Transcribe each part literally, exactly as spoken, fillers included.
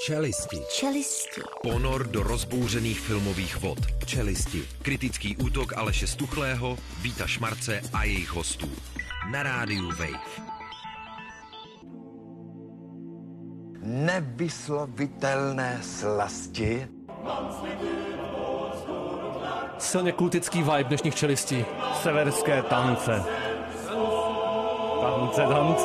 Čelisti. Čelisti. Ponor do rozbouřených filmových vod. Čelisti. Kritický útok Aleše Stuchlého, Víta Šmarce a jejich hostů. Na rádiu Wave. Nevyslovitelné slasti. Silně kultický vibe dnešních čelistí. Severské tance. Tance, tance.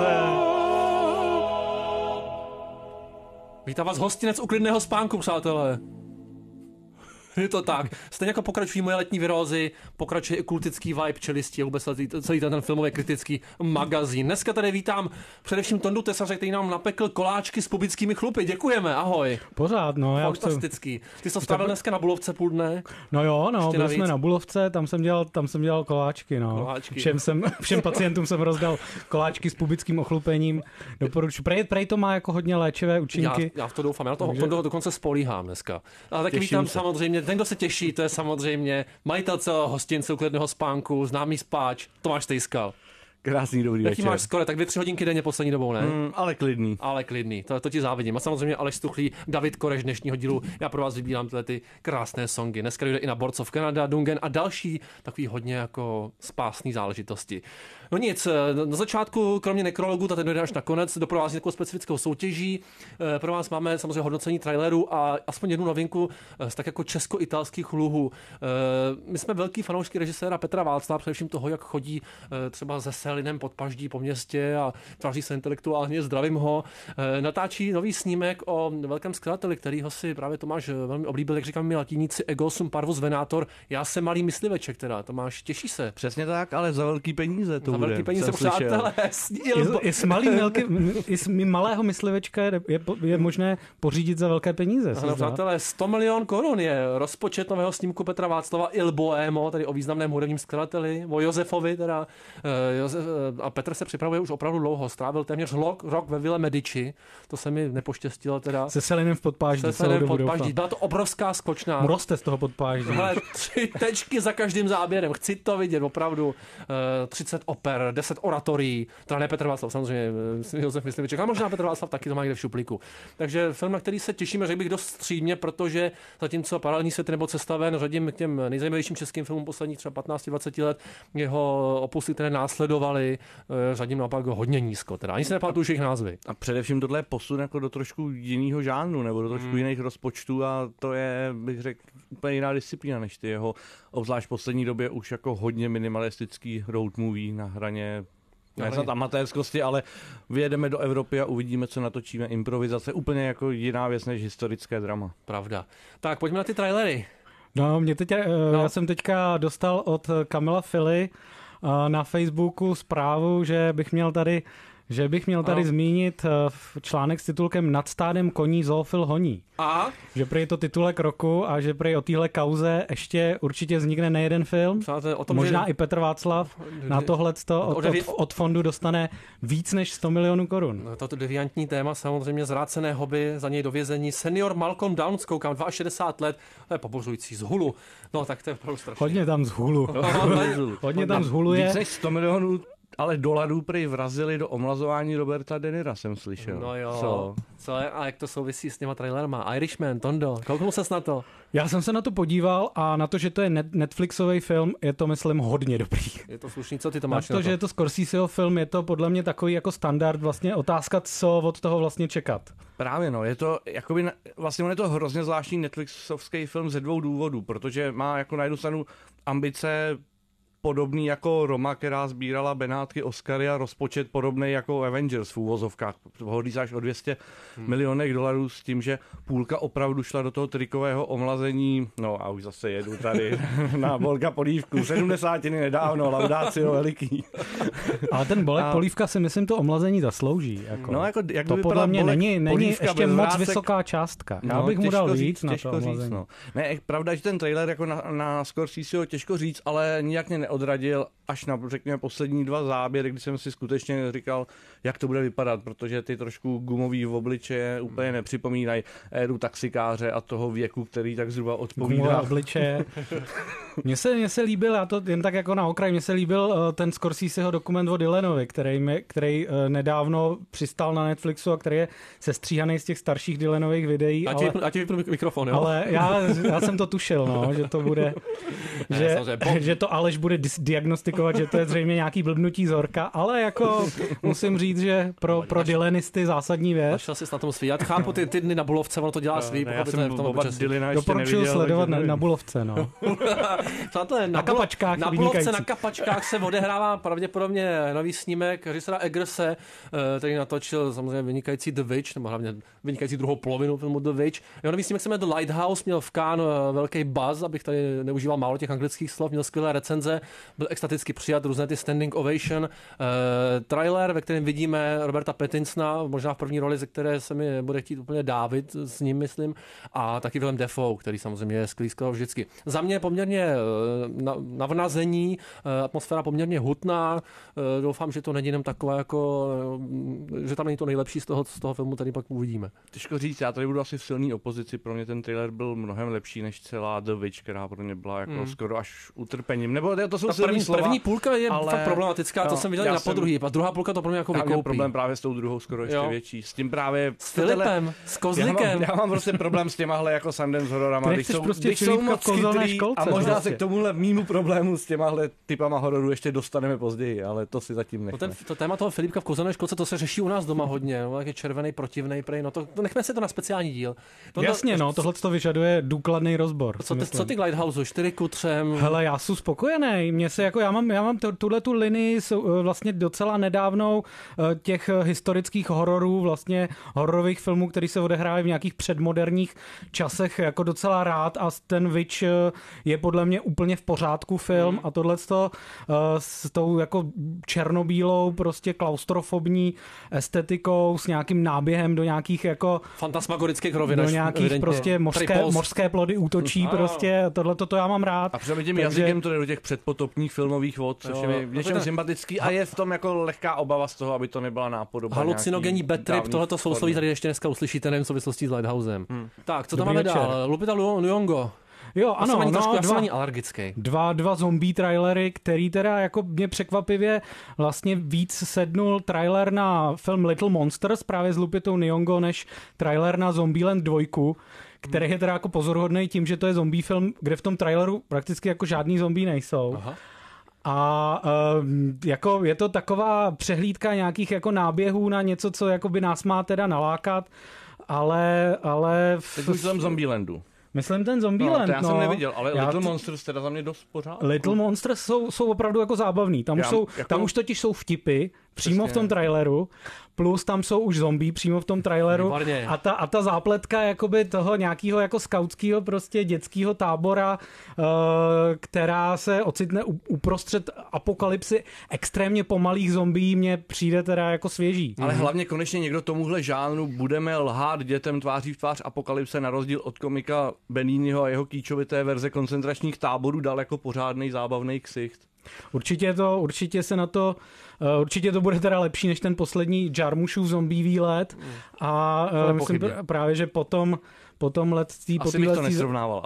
Vítám vás hostinec u klidného spánku, přátelé. Je to tak. Stejně jako pokračují moje letní virózy, pokračuje i kultický vibe čelistí, vůbec celý ten filmový kritický magazín. Dneska tady vítám především Tondu Tesaře, který nám napekl koláčky s pubickými chlupy. Děkujeme, ahoj. Pořád, no. Já Fantastický. Ty jsi to strávil dneska na Bulovce půl dne? No jo, no, byli jsme na Bulovce, tam jsem dělal, tam jsem dělal koláčky, no. Koláčky. Všem, jsem, všem pacientům jsem rozdal koláčky s pubickým ochlupením. Doporučuji. Prej, prej to má jako hodně léčivé účinky. Já, já v to doufám, já na to, Takže... to dokonce spolíhám dneska. A taky Těším vítám se. samozřejmě, ten, kdo se těší, to je samozřejmě majitel celého hostince u klidného spánku, známý spáč, Tomáš Stejskal. Krásný dobrý Jaký večer. máš skoro, tak dvě, tři hodinky denně poslední dobou, ne? Mm, ale klidný. Ale klidný, to, to ti závidím. A samozřejmě Aleš Stuchlý, David Koreš dnešního dílu. Já pro vás vybírám tyhle ty krásné songy. Dneska jde i na Boards of Canada, Dungen a další takový hodně jako spásný záležitosti. No nic, na začátku, kromě nekrologu, ten dojde až nakonec, doprovází takovou specifickou soutěží. Pro vás máme samozřejmě hodnocení trailerů a aspoň jednu novinku z tak jako česko-italských luhů. My jsme velký fanoušky režiséra Petra Václava, především toho, jak chodí třeba se Selinem pod paždí po městě a tváří se intelektuálně, zdravím ho. Natáčí nový snímek o velkém skladateli, kterýho si právě Tomáš velmi oblíbil, jak říkám mi latiníci, ego sum parvus venator. Já jsem malý mysliveček teda, Tomáš, těší se. Přesně tak, ale za velký peníze to za bude. velký peníze, přátelé. I s malým velký, i s malého myslivečka je, je, je možné pořídit za velké peníze. Ano, přátelé, sto milion korun je rozpočet nového snímku Petra Václava Il Boemo, tedy o významném hudebním skladateli, o Josefovi teda. Josef, a Petr se připravuje už opravdu dlouho, strávil téměř rok, rok ve Ville Medici, to se mi nepoštěstilo teda. Se Selinem v podpáždí. Se Selinem v podpáždí, byla to obrovská skočná. Mu roste z toho podpáždí. Hele, tři tečky za každým záběrem, chci to vidět, opravdu. třicet oper, deset oratorií, teda ne Petr Václav, samozřejmě, Josef Mysliveček, a možná Petr Václav taky to má někde v šuplíku. Takže film, na který se těšíme, řekl bych dost střídmě, protože zatímco Paralelní svět nebo Cesta ven řadím k těm nejzajímavějším českým filmům posledních třeba patnáct dvacet let, jeho opusy, které následovaly, řadím naopak hodně nízko. Teda ani se nepamatuju už jejich názvy. A především tohle je posun jako do trošku jiného žánru nebo do trošku hmm. jiných rozpočtů a to je, bych řekl, úplně jiná disciplína než ty jeho, obzvlášť v poslední době už jako hodně minimalistický road movie na hraně ne snad amatérskosti, ale vyjedeme do Evropy a uvidíme, co natočíme. Improvizace, úplně jako jiná věc než historické drama. Pravda. Tak pojďme na ty trailery. No, mě teď, no. Já jsem teďka dostal od Kamila Fili na Facebooku zprávu, že bych měl tady že bych měl tady no. zmínit článek s titulkem Nad stádem koní zoofil honí. A? Že prý je to titulek roku a že prý o téhle kauze ještě určitě vznikne nejeden film. O tom, možná že... i Petr Václav na tohleto od, od, od fondu dostane víc než sto milionů korun. No, toto deviantní téma, samozřejmě zrácené hobby, za něj do vězení. Senior Malcolm Downs, koukám, šedesát dva let, to je pobořující, z hulu. No tak to je opravdu strašný. Hodně tam z hulu. Hodně tam z hulu je. Víc než sto milionů ale dolarů prý vrazili do omlazování Roberta De Nira, jsem slyšel. No jo. Co? Co je, a jak to souvisí s těma trailerama? Irishman, Tondo, kouknul ses na to? Já jsem se na to podíval a na to, že to je Netflixový film, je to, myslím, hodně dobrý. Je to slušný, co ty to máš na to? Na to, že je to Scorseseho film, je to podle mě takový jako standard, vlastně otázka, co od toho vlastně čekat. Právě no, je to, jakoby, vlastně on je to hrozně zvláštní Netflixovský film ze dvou důvodů, protože má jako na jednu stranu ambice podobný jako Roma, která sbírala Benátky, Oscary a rozpočet podobný jako Avengers v úvozovkách. Hodí až o dvě stě hmm. milionech dolarů s tím, že půlka opravdu šla do toho trikového omlazení. No a už zase jedu tady na Bolka Polívku. sedmdesátiny nedávno, laudácio veliký. Ale ten Bolek a... Polívka si myslím to omlazení zaslouží. Jako. No, jako, jak to podle mě Bolek, není, není ještě moc vrásek... vysoká částka. Já bych no, mu dal víc říct, na to omlazení. Říct, no. Ne, pravda, že ten trailer jako na, na Scorseseho těžko říct, ale nijak mě odradil až na, řekněme, poslední dva záběry, kdy jsem si skutečně říkal, jak to bude vypadat, protože ty trošku gumový v obličeje úplně nepřipomínají éru taxikáře a toho věku, který tak zhruba odpovídá. Gumové obličeje. Mně se, mně se líbil, já to jen tak jako na okraj, mně se líbil uh, ten Scorseseho dokument o Dylanovi, který, mě, který uh, nedávno přistál na Netflixu a který je sestříhaný z těch starších Dylanových videí. A ti vypnu, vypnu mikrofon, jo? Ale já, já jsem to tušil, no, že to bude, ne, že, že to Aleš bude diagnostikovat, že to je zřejmě nějaký blbnutí zorka, ale jako musím říct, že pro, pro Dylanisty zásadní věc. Našel jsi na tom svý. Já chápu ty, ty dny na Bulovce, ono to dělá svý. Já jsem Boba Dylana ještě doporučuji neviděl, sledovat na, na Bulovce, no. Přátelé, na, na kapačkách na Bulovce, na kapačkách se odehrává pravděpodobně nový snímek režiséra Eggerse, který natočil samozřejmě vynikající The Witch, nebo hlavně vynikající druhou polovinu filmu The Witch. Jeho nový snímek se jmenuje The Lighthouse, měl v Cannes velký buzz, abych tady neužíval málo těch anglických slov, měl skvělé recenze, byl extaticky přijat, různé ty standing ovation. Uh, trailer, ve kterém vidíme Roberta Pattinsona, možná v první roli, ze které se mi bude chtít úplně dávit s ním, myslím, a taky Willem Dafoe, který samozřejmě je skvělý skoro vždycky. Za mě poměrně navnazení, atmosféra poměrně hutná, doufám, že to není jenom taková jako, že tam není to nejlepší z toho, z toho filmu, který pak uvidíme. Těžko říct, já tady budu asi v silný opozici, pro mě ten trailer byl mnohem lepší než celá The Witch, která pro mě byla jako hmm. skoro až utrpením. Nebo to jsou silný první, slova. První půlka je ale... fakt problematická, no, to jsem viděl na jsem... podruhý, a druhá půlka to pro mě jako vykoupí. Já mám problém právě s tou druhou skoro ještě jo. větší. S tím právě... S Filipem, s Kozlikem. Já mám, já mám prostě problém s těmahle jako Sundance hororama, když jsou, prostě když jsou moc chytrý školce, a možná prostě. se k tomuhle mýmu problému s těmahle typama hororu ještě dostaneme později, ale to si zatím nechme. No ten, to téma toho Filipka v kouzelné školce, to se řeší u nás doma hodně, no, jak je červený, protivnej, prej, no to, to nechme se to na speciální díl. To, Jasně, no, tohle to vyžaduje důkladný rozbor. Co ty, co ty Lighthouse, čtyři ku třem? Hele, já jsem spokojený. Mně se jako, já mám, já mám tuhle tu linii vlastně docela nedávnou těch historických hororů, vlastně hororových filmů, který se odehrávají v nějakých předmoderních časech, jako docela rád, a ten Witch je podle mě úplně v pořádku film mm. a tohleto s tou jako černobílou, prostě klaustrofobní estetikou, s nějakým náběhem do nějakých jako fantasmagorických rovin, do nějakých evidentně. Prostě mořské, mořské plody útočí, mm. prostě tohleto to já mám rád. A přesně tím takže... jazykem to jde do těch předpotopních filmových vod, což jo, je v něčem sympatický a je v tom jako lehká obava z toho, aby to nebyla nápodoba. Halucinogenní bad trip, tohleto sousloví tady ještě dneska uslyšíte, nevím, v souvislosti s Lighthousem. Hmm. Tak, co tam máme dál? Lupita Nyong'o. Jo, ano, no, trošku, dva, alergický. Dva, dva zombie trailery, který teda jako mě překvapivě vlastně víc sednul trailer na film Little Monsters právě s Lupitou Nyong'o než trailer na Zombieland dva, který je teda jako pozoruhodný tím, že to je zombie film, kde v tom traileru prakticky jako žádný zombie nejsou. Aha. A uh, jako je to taková přehlídka nějakých jako náběhů na něco, co jako by nás má teda nalákat, ale... ale v... Teď už jsem Zombielandu. Myslím ten Zombieland, no. To já no. jsem neviděl, ale já Little t... Monsters teda za mě dost pořád. Little Monsters jsou, jsou opravdu jako zábavný. Tam, já, už jsou, jako... tam už totiž jsou vtipy přímo Přesně. v tom traileru, plus tam jsou už zombie přímo v tom traileru a ta, a ta zápletka jakoby toho nějakého jako skautského prostě dětského tábora, uh, která se ocitne uprostřed apokalypsy extrémně pomalých zombií, mně přijde teda jako svěží. Ale mm-hmm. hlavně konečně někdo tomuhle žánru budeme lhát dětem tváří v tvář apokalypse na rozdíl od komika Beniniho a jeho kýčovité verze koncentračních táborů dal jako pořádnej zábavný ksicht. Určitě to, určitě se na to, uh, určitě to bude teda lepší než ten poslední Jarmušův zombie výlet a uh, myslím pr- právě, že potom potom letství... Asi bych to nesrovnával.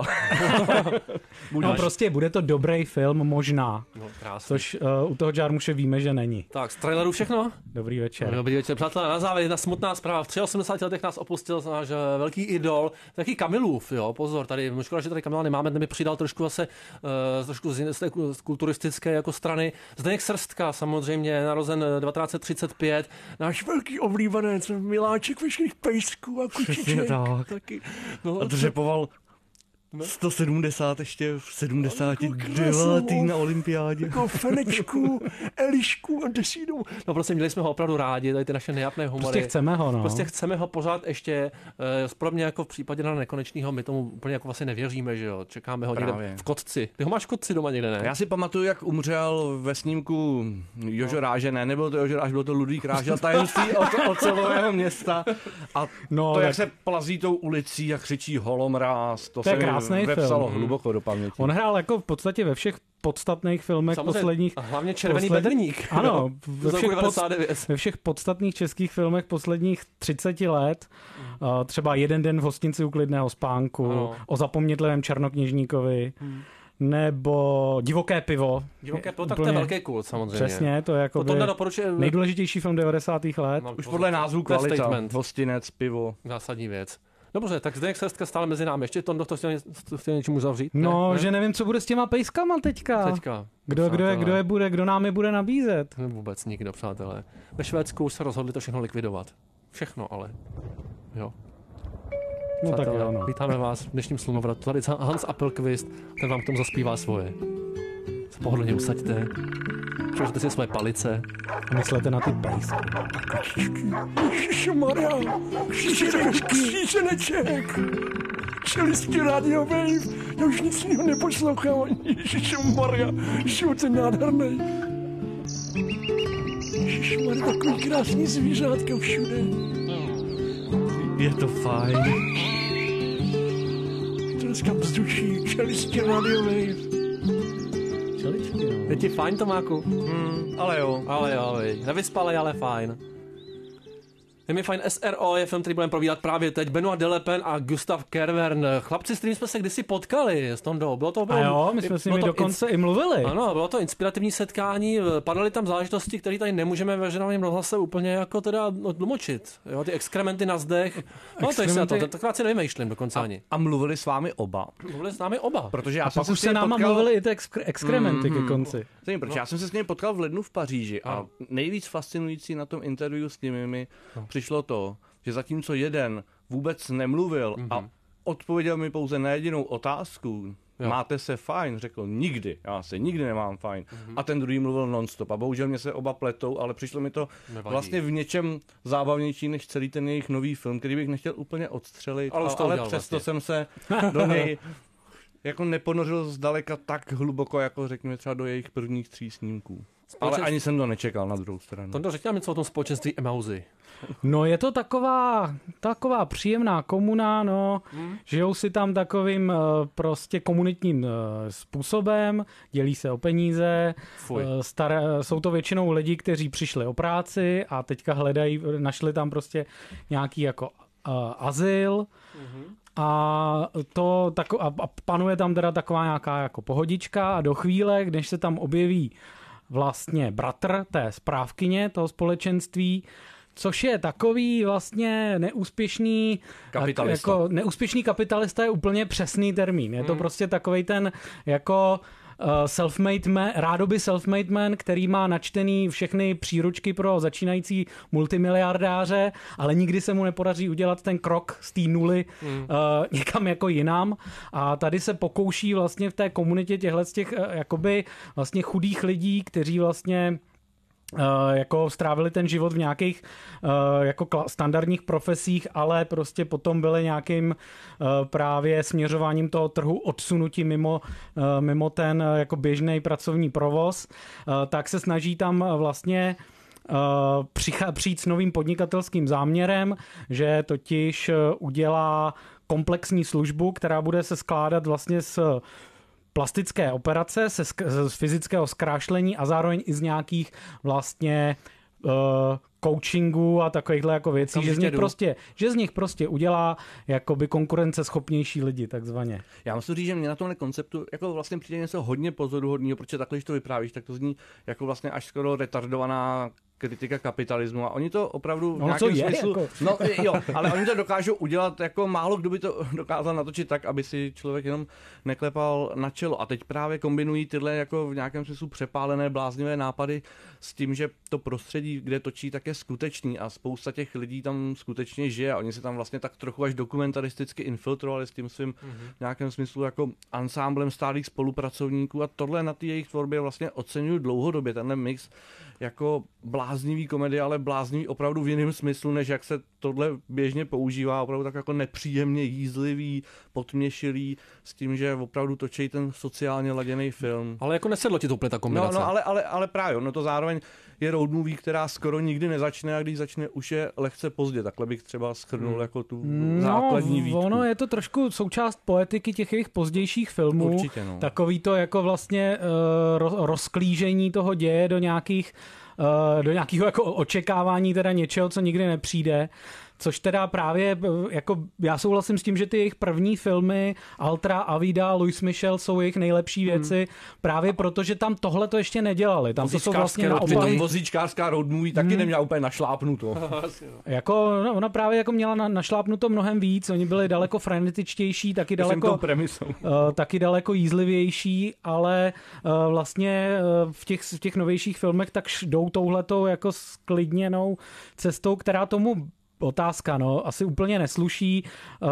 No prostě bude to dobrý film, možná. No, což uh, u toho Jarmuše víme, že není. Tak, z traileru všechno? Dobrý večer. Dobrý večer. Přátelé, na závěr jedna smutná zpráva. V osmdesáti třech letech nás opustil náš velký idol, taky Kamilův, jo, pozor, tady, škoda, že tady Kamila nemáme, ten by přidal trošku zase, uh, trošku z, z, z kulturistické jako strany. Zdeněk Srstka, samozřejmě, narozen devatenáct set třicet pět, náš velký oblíbenec, miláček veškerých pejsků a kučiček. Taky. No, a dřepoval sto sedmdesát ještě v sedmdesáti devátý na olympiádě. Jako Fenečku, Elišku a Desínu. No prostě měli jsme ho opravdu rádi, tady ty naše nejapné humory. Prostě chceme ho, no. Prostě chceme ho pořád ještě, pro mě jako v případě na Nekonečného, my tomu úplně jako vlastně nevěříme, že jo. Čekáme ho Právě. někde v Kotci. Ty ho máš v Kotci doma někde, ne? Já si pamatuju, jak umřel ve snímku Jožo no. Ráže, ne, nebylo to Jožo Ráž, bylo to Ludvík Rážel, tajemství ocelového města. A no, to, jak tak... se plazí tou ulicí a křičí holomráz, to, to se mi krásný vepsalo film. hluboko do paměti. On hrál jako v podstatě ve všech podstatných filmech Samozřejmě, posledních... A hlavně Červený posled... bedrník. Ano, ve všech, pod... devadesát ve všech podstatných českých filmech posledních třicet let. Mm. Uh, třeba Jeden den v hostinci u klidného spánku, ano. O zapomnětlivém černokněžníkovi, mm. nebo Divoké pivo. Divoké pivo, tak to je velký kult samozřejmě. Přesně, to je jako to doporučuje... nejdůležitější film devadesátých let. No, už podle názvu kvalita. Hostinec, pivo. Zásadní věc. Dobře, tak Zdeněk Srstka stále mezi námi. Ještě Tondo, to chtěl, chtěl něčemu zavřít? No, ne? že nevím, co bude s těma pejskama teďka. Teďka. Kdo, kdo, je, kdo je bude, kdo nám je bude nabízet? Vůbec nikdo, přátelé. Ve Švédsku se rozhodli to všechno likvidovat. Všechno, ale. Jo. No přátelé, tak jo, no. Vítáme vás v dnešním Slunovratu. Tady Hans Appelqvist, ten vám k tomu zaspívá svoje. Se pohodlně usaďte. Přiložte si svoje palice. A myslete na ty pejsky. Ježišmarja, kříženeček, čelisti Radio Wave, já už nic jiného neposlouchám, ježišmarja, život je nádherný. Ježišmarja, takový krásný zvířátka všude. Je to fajn. To dneska vzduší, čelisti Radio Wave. Čeličky, no. Je ti fajn, Tomáku? Hmm, ale jo. Ale jo, vej. Nevyspalej, ale fajn. Je mi fajn. S R O je film, který budeme provídat právě teď. Benoit Delepen a Gustav Kervern. Chlapci, s kterými jsme se kdysi potkali s Tondou. Bylo to, bylo, a jo, my jsme s nimi dokonce ins... i mluvili. Ano, bylo to inspirativní setkání. Padaly tam záležitosti, které tady nemůžeme ve ženovém rozhlase úplně jako teda tlumočit. Jo, ty exkrementy na zdech. No exkrementy... to je to. Tentokrát si nevymýšlím dokonce a, ani. A mluvili s vámi oba? Mluvili s námi oba. Protože já a jsem pak se už se náma potkal... mluvili i ty exkre- exkrementy mm-hmm. ke konci. Zajím, protože no. já jsem se s nimi potkal v lednu v Paříži a no. nejvíc fascinující na tom interview s nimi mi no. přišlo to, že zatímco jeden vůbec nemluvil mm-hmm. a odpověděl mi pouze na jedinou otázku, jo. máte se fajn, řekl nikdy, já se nikdy nemám fajn. Mm-hmm. A ten druhý mluvil non-stop a bohužel mě se oba pletou, ale přišlo mi to Nevadí. vlastně v něčem zábavnější než celý ten jejich nový film, který bych nechtěl úplně odstřelit, ale, ale přesto vlastně. jsem se do něj jako neponořil zdaleka tak hluboko, jako řekněme třeba do jejich prvních tří snímků. Ale ani jsem to nečekal na druhou stranu. Tondo, řekni nám něco o tom společenství Emauzy. No je to taková, taková příjemná komuna, no, hmm. žijou si tam takovým uh, prostě komunitním uh, způsobem, dělí se o peníze, uh, star, jsou to většinou lidi, kteří přišli o práci a teďka hledají, našli tam prostě nějaký jako uh, azyl, hmm. A to tako, a panuje tam teda taková nějaká jako pohodička a do chvíle, než se tam objeví vlastně bratr té správkyně toho společenství, což je takový vlastně neúspěšný kapitalista. Jako neúspěšný kapitalista je úplně přesný termín. Je to hmm. prostě takovej ten jako self-made man, rádoby self-made man, který má načtený všechny příručky pro začínající multimiliardáře, ale nikdy se mu nepodaří udělat ten krok z té nuly mm. uh, někam jako jinam. A tady se pokouší vlastně v té komunitě těchto těch uh, jakoby vlastně chudých lidí, kteří vlastně Uh, jako strávili ten život v nějakých uh, jako kla- standardních profesích, ale prostě potom byly nějakým uh, právě směřováním toho trhu odsunutí mimo, uh, mimo ten uh, jako běžný pracovní provoz, uh, tak se snaží tam vlastně uh, přicha- přijít s novým podnikatelským záměrem, že totiž uh, udělá komplexní službu, která bude se skládat vlastně z plastické operace, se sk- z fyzického zkrášlení a zároveň i z nějakých vlastně uh, coachingu a takovýchhle jako věcí, že z, nich prostě, že z nich prostě udělá jakoby konkurenceschopnější lidi, takzvaně. Já musím říct, že mě na tomhle konceptu jako vlastně přijde něco hodně pozoruhodného, protože takhle, když to vyprávíš, tak to zní jako vlastně až skoro retardovaná kritika kapitalismu a oni to opravdu v no, nějakém je, smyslu, jako. no jo, ale oni to dokážou udělat jako málo kdo by to dokázal natočit tak, aby si člověk jenom neklepal na čelo a teď právě kombinují tyhle jako v nějakém smyslu přepálené bláznivé nápady s tím, že to prostředí, kde točí, tak je skutečný a spousta těch lidí tam skutečně žije a oni se tam vlastně tak trochu až dokumentaristicky infiltrovali s tím svým mm-hmm. v nějakém smyslu jako ansámblem stálých spolupracovníků a tohle na té jejich tvorbě vlastně oceňuju dlouhodobě, tenhle mix jako bláznivý komedie, ale bláznivý opravdu v jiném smyslu, než jak se tohle běžně používá, opravdu tak jako nepříjemně jízlivý, potměšilý, s tím, že opravdu točí ten sociálně laděný film. Ale jako nesedlo ti to úplně ta kombinace. No, no ale, ale, ale právě, no to zároveň je road movie, která skoro nikdy nezačne a když začne, už je lehce pozdě. Takhle bych třeba shrnul hmm. jako tu no, základní výtku. Ono je to trošku součást poetiky těch jejich pozdějších filmů. Určitě, no. Takový to jako vlastně uh, rozklížení toho děje do nějakých uh, do nějakého jako očekávání teda něčeho, co nikdy nepřijde. Což teda právě, jako já souhlasím s tím, že ty jejich první filmy, Altra, Avida, Louis Michel jsou jejich nejlepší věci, hmm. právě protože tam tohle to ještě nedělali. Tam to jsou vlastně naopak. Vozíčkářská road movie taky hmm. neměla úplně našlápnuto. jako, no, ona právě jako měla na, našlápnuto mnohem víc, oni byli daleko frenetičtější, taky daleko, uh, taky daleko jízlivější, ale uh, vlastně uh, v, těch, v těch novějších filmech tak jdou touhletou jako sklidněnou cestou, která tomu otázka, no, asi úplně nesluší, uh,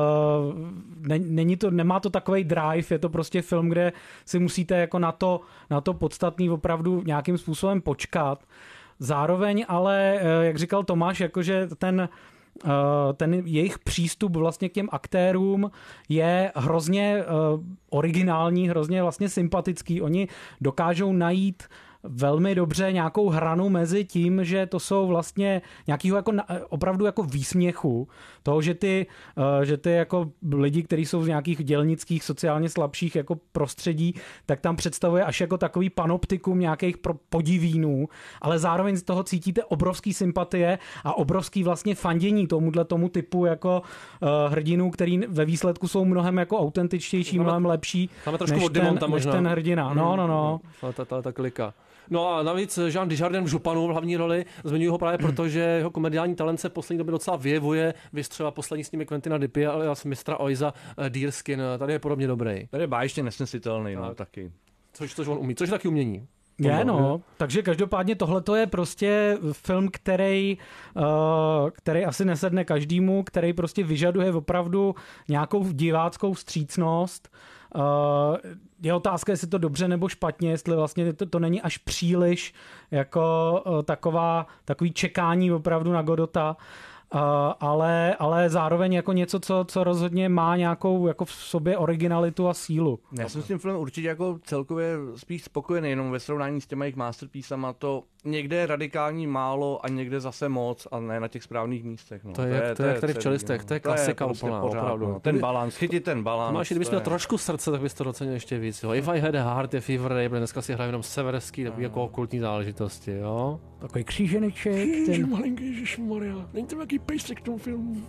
není to, nemá to takovej drive, je to prostě film, kde si musíte jako na to, na to podstatný opravdu nějakým způsobem počkat. Zároveň ale, jak říkal Tomáš, jakože ten ten jejich přístup vlastně k těm aktérům je hrozně originální, hrozně vlastně sympatický. Oni dokážou najít velmi dobře nějakou hranu mezi tím, že to jsou vlastně nějakýho jako opravdu jako výsměchu toho, že ty, že ty jako lidi, kteří jsou z nějakých dělnických, sociálně slabších jako prostředí, tak tam představuje až jako takový panoptikum nějakých podivínů, ale zároveň z toho cítíte obrovský sympatie a obrovský vlastně fandění tomuhle tomu typu jako hrdinů, který ve výsledku jsou mnohem jako autentičtější, tam mnohem lepší než ten, než ten hrdina. No, no, no. Ta, ta, ta klika. No a navíc Jean Dujardin v Županu v hlavní roli, zmiňuji ho právě proto, že jeho komediální talent se poslední době docela vyjevuje, vystřela poslední s nimi Quentina Dipia, ale z mistra Oiza Deerskin, tady je podobně dobrý. Tady je báječně nesnesitelný, no, taky. Což, což on umí, což je taky umění. Je, no, takže každopádně tohleto je prostě film, který, uh, který asi nesedne každému, který prostě vyžaduje opravdu nějakou diváckou vstřícnost. Uh, je otázka, jestli to dobře nebo špatně, jestli vlastně to, to není až příliš jako uh, taková, takový čekání opravdu na Godota. Uh, ale, ale zároveň jako něco, co, co rozhodně má nějakou jako v sobě originalitu a sílu. Já jsem s tím filmem určitě jako celkově spíš spokojený, jenom ve srovnání s těma jejich masterpiecema, to někde je radikální málo a někde zase moc a ne na těch správných místech. No. To je, to je, to je jak tady v Čelistech, to je klasika úplná, opravdu. No. Ten balans, chytit ten balans. Máš, kdybys měl trošku srdce, tak bys to docenil ještě víc. Jo. If I Had a Heart je Fever Ray, dneska si hrají jenom severský, takový jako okultní záležitosti, jo. Takový kříženeček. Ježiš, ten... malinký, ježišmarja. Není to nějaký pejsek v tom filmu.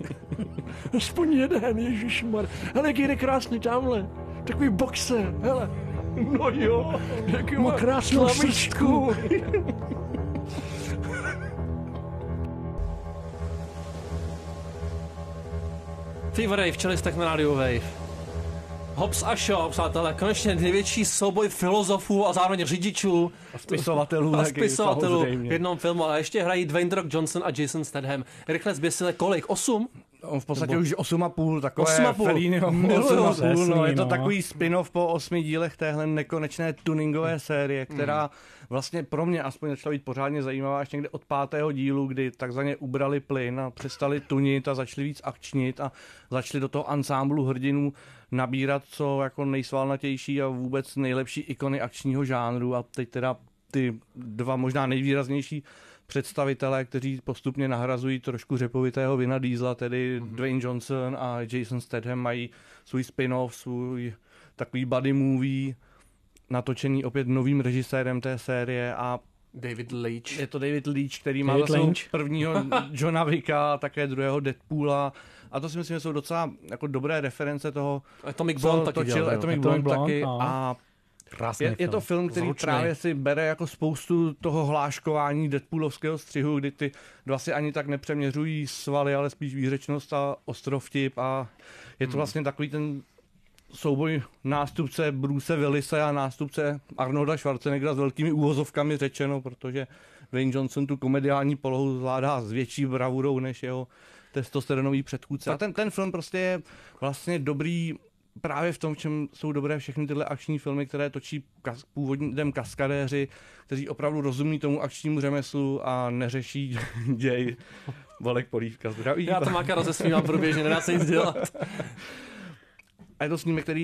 Aspoň jeden, ježišmarja. Hele, jak jde krásný tamhle. Takový boxer, hele. No jo, jaký má krásnou srdčku. Fever Ray v Čelistech na rádiu Wave. Hobbs a Shaw, přátelé, konečně největší souboj filozofů a zároveň řidičů a spisovatelů, a spisovatelů v jednom filmu, ale ještě hrají Dwayne The Rock Johnson a Jason Statham. Rychle zběsile kolik? Osm? On v podstatě Nebo... už osm a půl, takové osm a půl. Felliniho osm a půl, no, je to takový spin-off po osmi dílech téhle nekonečné tuningové série, která mm. vlastně pro mě aspoň začala být pořádně zajímavá až někde od pátého dílu, kdy takzvaně ubrali plyn a přestali tunit a začali víc akčnit a začali do toho ansámblu hrdinů nabírat co jako nejsvalnatější a vůbec nejlepší ikony akčního žánru a teď teda ty dva možná nejvýraznější představitelé, kteří postupně nahrazují trošku řepovitého Vina Diesela, tedy mm-hmm. Dwayne Johnson a Jason Statham mají svůj spin-off, svůj takový buddy movie, natočený opět novým režisérem té série a David Leitch. Je to David Leitch, který má zase prvního Johna Wicka a také druhého Deadpoola. A to si myslím, že jsou docela jako dobré reference toho, Atomic Blonde taky točil dělal, Atomic Blonde taky a, a je, je to film, který Zručný. Právě si bere jako spoustu toho hláškování Deadpoolovského střihu, kdy ty dva si ani tak nepřeměřují svaly, ale spíš výřečnost a ostrovtip a je to vlastně takový ten souboj nástupce Bruce Willise a nástupce Arnolda Schwarzeneggera s velkými úvozovkami řečeno, protože Dwayne Johnson tu komediální polohu zvládá s větší bravurou než jeho testosteronový předchůdce. A ten, ten film prostě je vlastně dobrý právě v tom, v čem jsou dobré všechny tyhle akční filmy, které točí kas, původním kaskadéři, kteří opravdu rozumí tomu akčnímu řemeslu a neřeší děj. Volek Polívka, zdraví. Já to máka rozesmívám průběžně, nedá se nic dělat. A je to snímek, který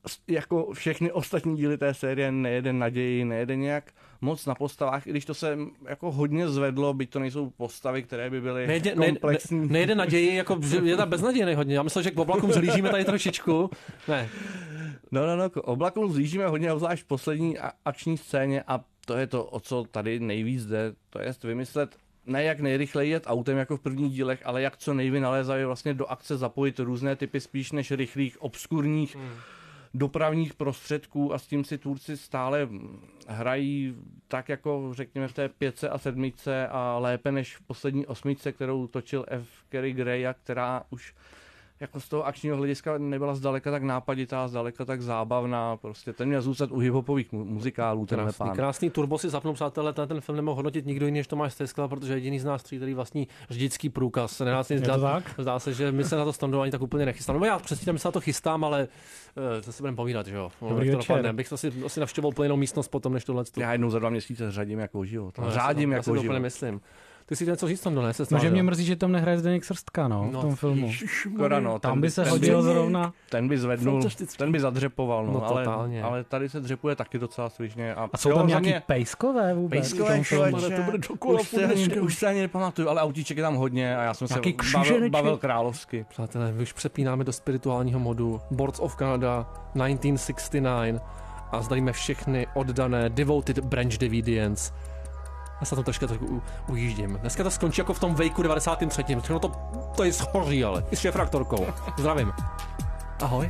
jako všechny ostatní díly té série nejede naději, nejede nějak moc na postavách, i když to se jako hodně zvedlo, byť to nejsou postavy, které by byly nejde, komplexní. Ne, nejde naději, jako je ta beznadějnej hodně. Já myslím, že k oblakům zlížíme tady trošičku. Ne. No, no, no, k oblakům zlížíme hodně, obzvlášť v poslední akční scéně a to je to, o co tady nejvíc jde, to je vymyslet ne jak nejrychleji jet autem jako v prvních dílech, ale jak co nejvynalézavě vlastně do akce zapojit různé typy spíš než rychlých, obskurních hmm. dopravních prostředků a s tím si tvůrci stále hrají tak jako řekněme v té pětce a sedmičce a lépe než v poslední osmičce, kterou točil F. Gary Gray a která už jako z toho akčního hlediska nebyla zdaleka tak nápaditá, zdaleka tak zábavná, prostě ten měl zůstat u hiphopových mu- muzikálů, tenhle krásný, pán. Krásný turbo si zapnou, přátelé, ten, ten film nemohl hodnotit nikdo jiný než Tomáš Stejskal, protože jediný z nás tří tady vlastní řidičský průkaz. Nedá se nic zdá, zdá se, že my se na to standu ani tak úplně nechystáme. No já přesně se na to chystám, ale to si budeme povídat, že jo. Dobrý večer. Bych to asi, asi navštěvoval úplně jinou místnost potom, než tohle. Já jednou za dva měsíce řadím jako život. No, řádím já jako to život. úplně myslím. Ty si něco říct tam dones. No, že mě mrzí, že tam nehraje Zdeněk Srstka, no, no v tom filmu. Kora, no, tam by se hodil zrovna. Ten by zvednul, ten by zadřepoval, no, no ale, ale tady se dřepuje taky docela svižně. A, a jsou tam nějaký mě... pejskové vůbec? Pejskové člověče, to bude dokola, už, se ani, už se ani nepamatuju, ale autíček je tam hodně a já jsem nějaký se bavil, bavil královsky. Přátelé, my už přepínáme do spirituálního modu. Boards of Canada devatenáct set šedesát devět a zdravíme všechny oddané Devoted Branch Davidians. Já se tam trošku trošku ujíždím. Dneska to skončí jako v tom Vejku devadesátém třetím No to, to je schoří, ale. I s šéfraktorkou. Zdravím. Ahoj.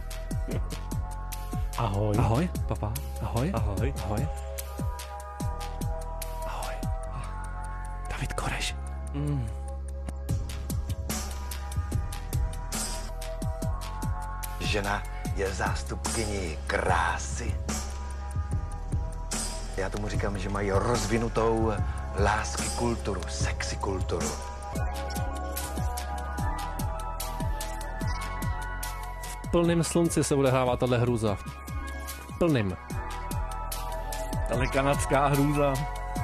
Ahoj. Ahoj, papa. Ahoj. Ahoj. Ahoj. Ahoj. David Koreš. Mm. Žena je zástupkyní krásy. Já tomu říkám, že mají rozvinutou lásky kulturu, sexy kulturu. V plném slunci se odehrává tahle hrůza. V plným. Tahle kanadská hrůza.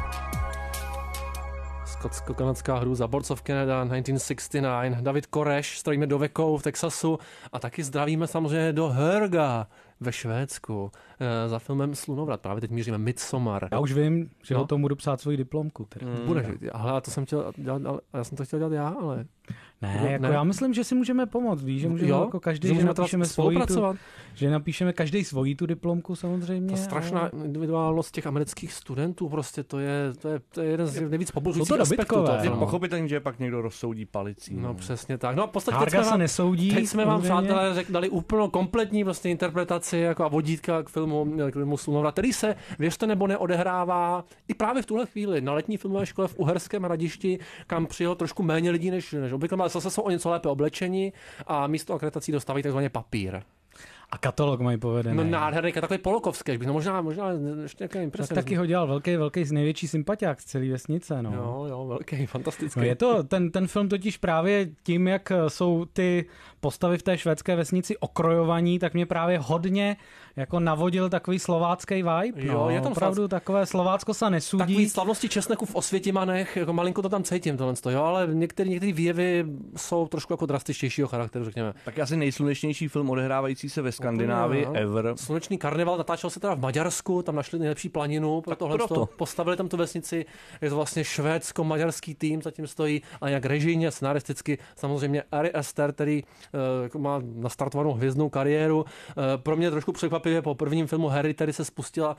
Skotsko-kanadská hrůza. Boards of Canada devatenáct set šedesát devět David Koreš, stojíme do Vekou v Texasu a taky zdravíme samozřejmě do Hörga ve Švédsku e, za filmem Slunovrat. Právě teď míříme Midsommar. Já už vím, že no? o tom budu psát svoji diplomku. Mm. Budeš, ale to jsem chtěl dělat, ale já jsem to chtěl dělat já, ale... Ne, jako ne. Já myslím, že si můžeme pomoct, víš, že můžeme jo? jako každý, že, že napíšeme svoji tu, že napíšeme každý svoji tu diplomku samozřejmě. Ta strašná ale... individuálnost těch amerických studentů, prostě to je, to je, to je jeden z nejvíc pobuzujících aspektů. To je pochopitelný, že pak někdo rozsoudí palicí. No, no přesně tak. No a podstatě teď jsme, se vám, nesoudí, teď jsme vám, přátelé, řek, dali úplnou kompletní vlastně interpretaci jako a vodítka k filmu, k filmu Slunovrat, který se, věřte nebo ne, odehrává i právě v tuhle chvíli na letní filmové škole v Uherském Hradišti, kam přijelo trošku méně lidí než, než obvykle, ale zase jsou o něco lépe oblečení a místo akreditací dostávají takzvaně papír. A katalog mají povedený. No nádherný, takový polokovský, no možná, možná ještě nějaká imprese. Tak taky ho dělal velký, velký největší sympatiák z celé vesnice, no. Jo, jo, velký, fantastický. No je to, ten, ten film totiž právě tím, jak jsou ty postavy v té švédské vesnici okrojovaní, tak mě právě hodně jako navodil takový slovácký vibe. Jo, no, je tam opravdu slav... takové Slovácko se nesudí. Takový slavnosti česneku v Osvětimanech, jako malinko to tam cítím tohle, jo, ale některé některé výjevy jsou trošku jako drastičtějšího charakteru, řekněme. Tak asi nejslunečnější film odehrávající se ve Skandinávii no, ever. Slunečný karneval natáčel se teda v Maďarsku, tam našli nejlepší planinu pro tohle. Proto. Postavili tam tu vesnici, je to vlastně švédsko-maďarský tým, zatím stojí, a jak režijně, scenaristicky, samozřejmě Ari Aster, který uh, má nastartovanou hvězdnou kariéru. Uh, pro mě trošku překvapivě po prvním filmu Hereditary se spustila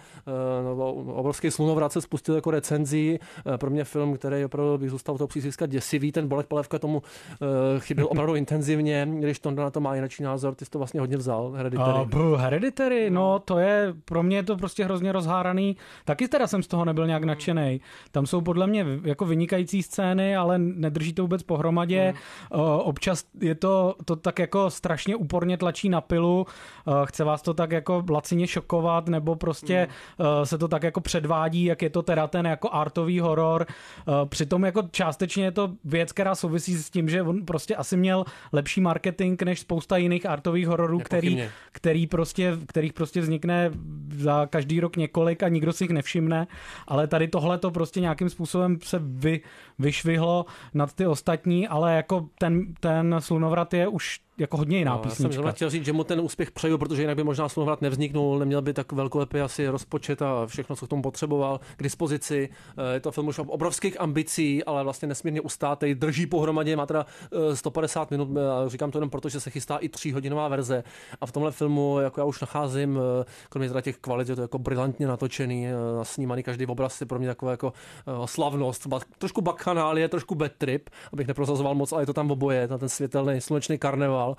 uh, obrovský Slunovrat se spustil jako recenzí. Uh, pro mě film, který opravdu bych zůstal toho přízviska děsivý, ten Bolek Palevka tomu uh, chyběl opravdu intenzivně, když to na to má jiný názor, ty jsi to vlastně hodně vzal, Hereditary. Uh, bro, Hereditary, no to je, pro mě je to prostě hrozně rozháraný. Taky teda jsem z toho nebyl nějak nadšenej. Tam jsou podle mě jako vynikající scény, ale nedrží to vůbec pohromadě. Mm. Uh, občas je to, to tak jako strašně úporně tlačí na pilu. Uh, chce vás to tak jako lacině šokovat, nebo prostě mm. uh, se to tak jako předvádí, jak je to teda ten jako artový horor. Uh, přitom jako částečně je to věc, která souvisí s tím, že on prostě asi měl lepší marketing než spousta jiných artových hororů, který, který prostě, kterých prostě vznikne za každý rok několik a nikdo si jich nevšimne, ale tady tohle to prostě nějakým způsobem se vy, vyšvihlo nad ty ostatní, ale jako ten, ten Slunovrat je už jako hodně jiná no, písnička. Já jsem chtěl říct, že mu ten úspěch přeju, protože jinak by možná Slunohrad nevzniknul, neměl by tak velkolepý asi rozpočet a všechno, co k tomu potřeboval k dispozici. Je to film už obrovských ambicí, ale vlastně nesmírně ustátej, drží pohromadě, má teda sto padesát minut, říkám to jenom proto, že se chystá i tříhodinová verze a v tomhle filmu jako já už nacházím, kromě teda těch kvalit, je to jako brilantně natočený, snímaný každý obraz je pro mě takové jako slavnost, trošku bakchanálie, trošku bad trip, abych neprosazoval moc, ale je to tam oboje, ten světelný slunečný karneval.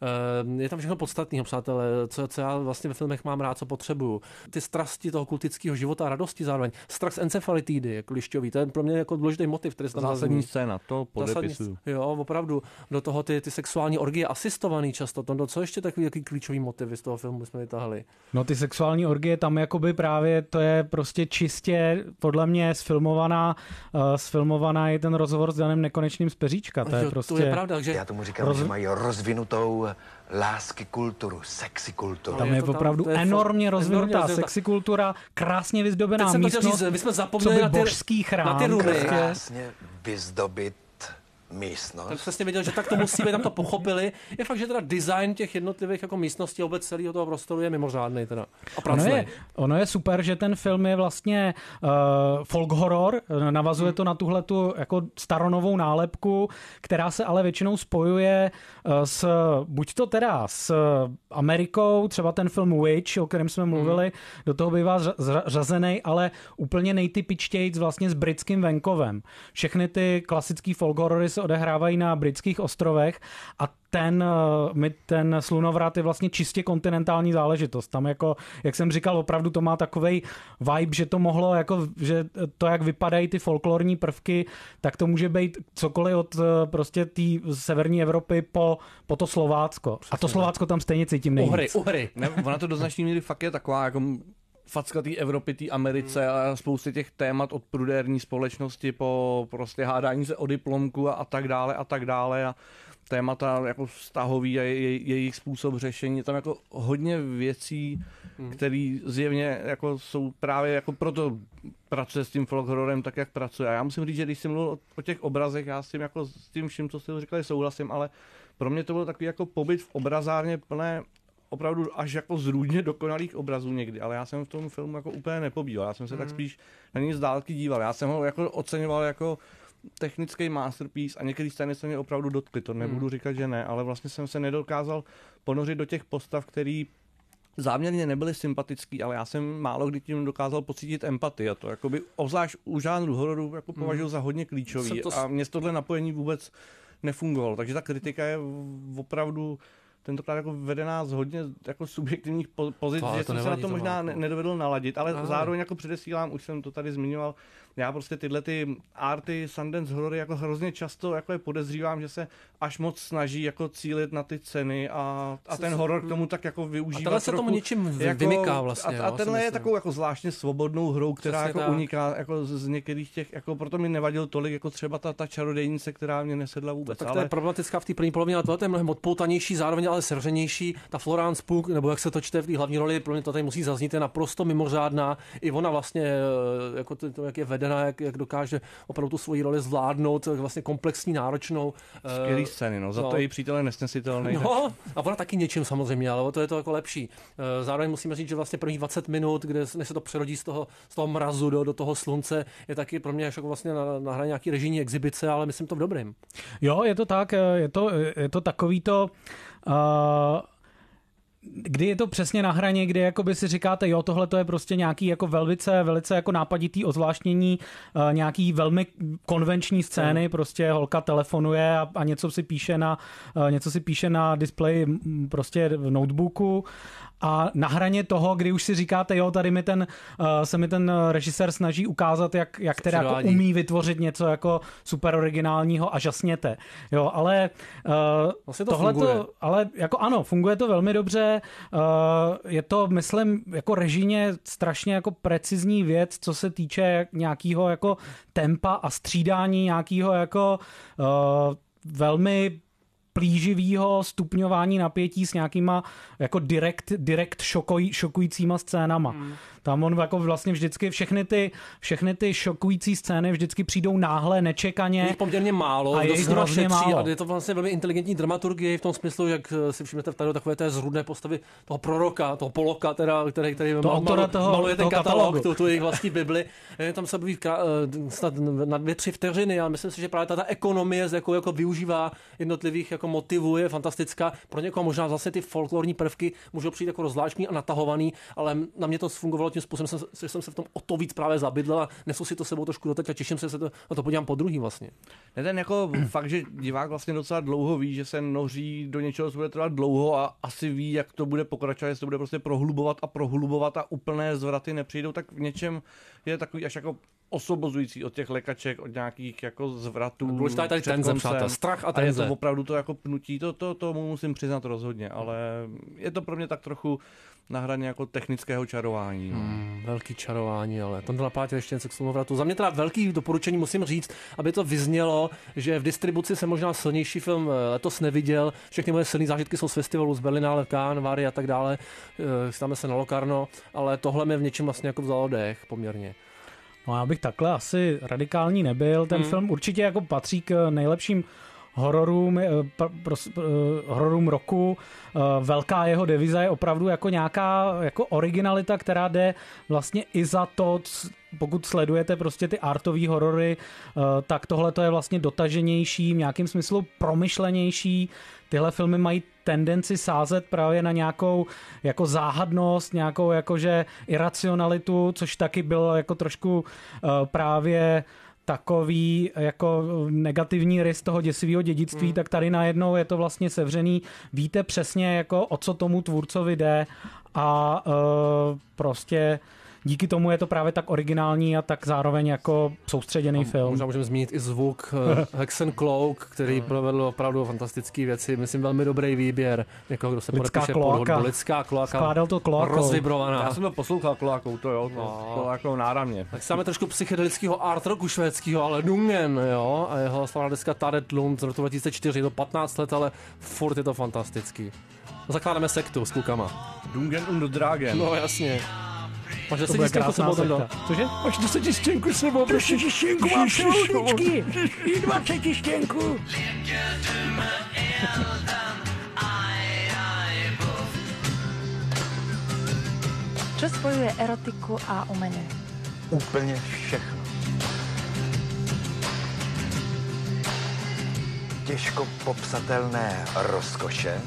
Je tam všechno podstatného, přátelé, co, co já vlastně ve filmech mám rád, co potřebuju. Ty strasti toho kultického života a radosti zároveň. Strach z encefalitidy, jako lišťový, to je pro mě jako důležitý motiv, který se tam zásadní scéna, to podepisuju. Jo, opravdu. Do toho ty, ty sexuální orgie asistovaný často, to, co ještě takový jaký klíčový motivy z toho filmu jsme vytáhli. No ty sexuální orgie tam jakoby právě to je prostě čistě podle mě sfilmovaná, uh, sfilmovaná je ten rozhovor s Danem Nekonečným z Peříčka. To je jo, prostě... To je pravda, že... Já tomu říkám, roz... že mají rozvinutou lásky kulturu, sexy kulturu. Tam je, je opravdu tam, je enormně rozvinutá enormně sexy kultura, krásně vyzdobená místnost, říct, my jsme zapomněli na ty, božský chrám. Na ty runy. Krásně vyzdobit místnost. Jsem přesně věděl, že tak to musí být, tam to pochopili. Je fakt, že teda design těch jednotlivých jako místností a vůbec celého toho prostoru je mimořádný teda. A ono je, ono je super, že ten film je vlastně uh, folk horror, navazuje hmm. to na tuhletu jako staronovou nálepku, která se ale většinou spojuje uh, s, buď to teda s Amerikou, třeba ten film Witch, o kterém jsme mluvili, hmm. do toho bývá řazený, ale úplně nejtypičtějc vlastně s britským venkovem. Všechny ty klasický folk horory se odehrávají na britských ostrovech a ten, ten Slunovrat je vlastně čistě kontinentální záležitost. Tam jako, jak jsem říkal, opravdu to má takovej vibe, že to mohlo, jako, že to, jak vypadají ty folklorní prvky, tak to může být cokoliv od prostě té severní Evropy po, po to Slovácko. Přesně, a to Slovácko tam stejně cítím nejvíc. Uhry, uhry. Ne, ona to do značné míry fakt je taková jako facka té Evropy, té Americe hmm. a spousty těch témat od prudérní společnosti po prostě hádání se o diplomku a, a tak dále a tak dále a témata jako vztahový a je, jejich způsob řešení. Tam jako hodně věcí, hmm. které zjevně jako jsou právě jako proto pracuje s tím folk hororem tak, jak pracuje. A já musím říct, že když jsem mluvil o, o těch obrazech, já s tím jako s tím vším, co jste říkali, souhlasím, ale pro mě to byl takový jako pobyt v obrazárně plné opravdu až jako zrůdně dokonalých obrazů někdy, ale já jsem v tom filmu jako úplně nepobýval. Já jsem se mm. tak spíš na něj z dálky díval. Já jsem ho jako oceňoval jako technický masterpiece a některé scény se mě opravdu dotkly. To nebudu mm. říkat, že ne, ale vlastně jsem se nedokázal ponořit do těch postav, který záměrně nebyly sympatický, ale já jsem málo kdy tím dokázal pocítit empatii a to jakoby obzvlášť u žánru hororu jako považuji mm. za hodně klíčový to... a mě tohle napojení vůbec nefungovalo. Takže ta kritika je opravdu tentokrát jako vedená z hodně jako subjektivních pozic, že jsem se na to možná ne- nedovedl naladit, ale Aha. zároveň jako předesílám, už jsem to tady zmiňoval, já prostě tyhle ty arty, Sundance horory jako hrozně často jako je podezřívám, že se až moc snaží jako cílit na ty ceny a, a ten horor k tomu tak jako využívá. A tenhle se tomu něčím jako, vymyká vlastně. A, a tenhle je takovou jako zvláštně svobodnou hrou, která Přesně jako tak. uniká jako z některých těch, jako proto mi nevadil tolik jako třeba ta, ta čarodejnice, která mě nesedla vůbec. Tak to ale... je problematická v té první polovině, ale tohle je mnohem odpoutanější, zároveň ale sevřenější. Ta Florence Pugh, nebo jak se to čte v té hlavní roli, pro mě to tady musí zaznít, je naprosto mimořádná. I ona vlastně, jako to, to jak je vedena, jak, jak dokáže opravdu tu svoji roli zvládnout, vlastně komplexní, náročnou. Skvělý scény, no, za to no. její přítel je nesnesitelný. No, a ona taky něčím samozřejmě, ale to je to jako lepší. Zároveň musíme říct, že vlastně prvních dvacet minut, kde než se to přerodí z toho, z toho mrazu do, do toho slunce, je taky pro mě jako vlastně na, na hraně nějaký režijní exibice, ale myslím to v dobrým. Jo, je to tak, je to, je to takový to... Uh... kdy je to přesně na hraně, kdy jakoby si říkáte, jo, tohle to je prostě nějaký jako velice, velice jako nápaditý ozvláštnění, uh, nějaký velmi konvenční scény, mm. prostě holka telefonuje a, a něco si píše na uh, něco si píše na displeji prostě v notebooku. A na hraně toho, kdy už si říkáte, jo, tady mi ten, uh, se mi ten režisér snaží ukázat, jak, jak teda jako umí vytvořit něco jako super originálního a žasněte. Jo, ale uh, vlastně to tohleto, ale jako ano, funguje to velmi dobře. Uh, je to, myslím, jako režijně strašně jako precizní věc, co se týče nějakého jako tempa a střídání nějakého jako uh, velmi plíživýho stupňování napětí s nějakýma jako direkt, direkt šokuj, šokujícíma scénama. Mm. Tam on jako vlastně vždycky všechny ty, všechny ty šokující scény vždycky přijdou náhle, nečekaně. Je poměrně málo, a je jich hrozně málo. A je to vlastně velmi inteligentní dramaturgie v tom smyslu, jak si všimnete tady takové té zrůdné postavy toho proroka, toho Poloka, teda, který, který to mal, mal, toho, maluje ten toho katalog, tu, tu jejich vlastní Bibli. Tam se objeví snad na dvě, tři vteřiny, ale myslím si, že právě ta ekonomie, jako, jako využívá jednotlivých jako motivů, je fantastická. Pro někoho možná zase ty folklorní prvky můžou přijít jako rozvláštní a natahovaný, ale na mě to fungovalo tím způsobem, že jsem se v tom o to víc právě zabydlel a nesu si to sebou trošku doteď a těším se, se to, na to podívám po druhý vlastně. Ne, ten jako fakt, že divák vlastně docela dlouho ví, že se noří do něčeho, co bude trvat dlouho a asi ví, jak to bude pokračovat, jestli to bude prostě prohlubovat a prohlubovat a úplné zvraty nepřijdou, tak v něčem je takový až jako osobozující od těch lekaček, od nějakých jako zvratů. Důležitá je tady tenze, přátel. Strach a tenze. A je to opravdu to jako pnutí, to, to, to mu musím přiznat rozhodně, ale je to pro mě tak trochu na hraně jako technického čarování. No. Hmm, velký čarování, ale to naplátil ještě něco k slunovratu. Za mě teda velký doporučení musím říct, aby to vyznělo, že v distribuci jsem možná silnější film letos neviděl. Všechny moje silné zážitky jsou z festivalu, z Berlinale, Cannes, Vary a tak dále. Chystáme se na Locarno, ale tohle mě v něčem vlastně jako vzalo dech poměrně. No já bych takhle asi radikální nebyl. Ten hmm. film určitě jako patří k nejlepším hororům, hororům roku. Velká jeho deviza je opravdu jako nějaká jako originalita, která jde vlastně i za to, pokud sledujete prostě ty artový horory, tak tohle to je vlastně dotaženější, v nějakém smyslu promyšlenější. Tyhle filmy mají tendenci sázet právě na nějakou jako záhadnost, nějakou jakože iracionalitu, což taky bylo jako trošku právě takový jako negativní rys toho děsivého dědictví, mm. tak tady najednou je to vlastně sevřený. Víte přesně, jako o co tomu tvůrcovi jde a uh, prostě díky tomu je to právě tak originální a tak zároveň jako soustředěný a film. Možná můžeme zmínit i zvuk Hexen Cloak, který provedl opravdu fantastické věci. Myslím, velmi dobrý výběr. Jako kdo se lidská kloaka. Lidská kloaka. Skládal to kloakou. Rozvibrovaná. Já jsem to poslouchal kloakou, to jo, to, no. to jako náramně. Tak máme trošku psychedelického art rocku švédského, ale Dungen, jo, a jeho slavná deska Tadet Lund z roku dva tisíce čtyři, je to patnáct let, ale furt je to fantastický. Zakládáme sektu s klukama. Dungen und Dragen. No jasně. Máš to bude krásná sekta. Cože? Máš desetistěnku sebou, prostě tistěnku mám všeludičky. I dvacetistěnku. Čo spojuje erotiku a umění? Úplně všechno. Těžko popsatelné rozkoše,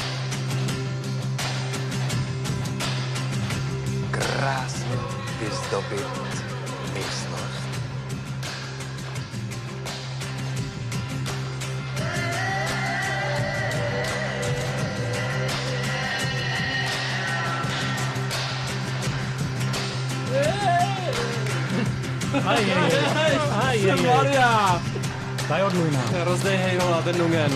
krásně vyzdobit místnost. Aj, aj, aj, aj, aj, Maria! Daj od Lujna. Rozdej hejho na ten Dungen.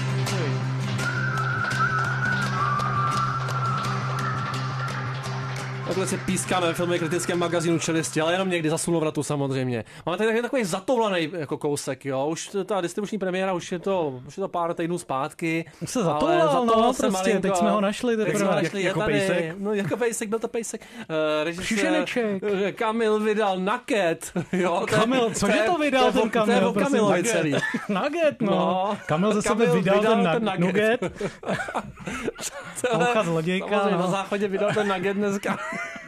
Takhle se pískáme ve filmově kritickém magazínu Čelisti, ale jenom někdy za slunovratu samozřejmě. Máme tady takový zatoulaný jako kousek, jo. Už ta distribuční premiéra, už je to, už je to pár týdnů zpátky. Už se zatoulal, no, prostě, malinko, teď jsme ho našli. Teď jsme ho našli, jako tady, pejsek. No, jako pejsek, byl to pejsek. Uh, Křiženeček. Kamil vydal Nugget, jo. Kamil, cože to vydal ten Kamil? To je o Kamilovi celý. Nugget, no. Kamil ze sebe vydal ten Nugget. Moucha zlodějka. Na záchodě vydal ten Nugget dneska.